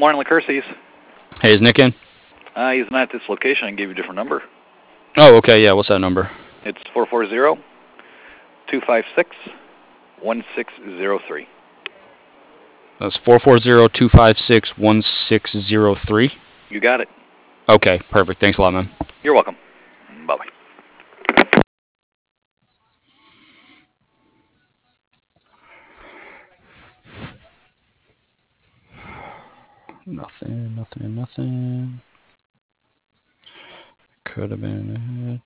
Morning, Lacurces. Hey, is Nick in? He's not at this location. I can give you a different number. Oh, okay, yeah, what's that number? It's 440-256-1603. That's 440-256-1603. You got it. Okay, perfect. Thanks a lot, man. You're welcome. Bye-bye. Nothing. Could have been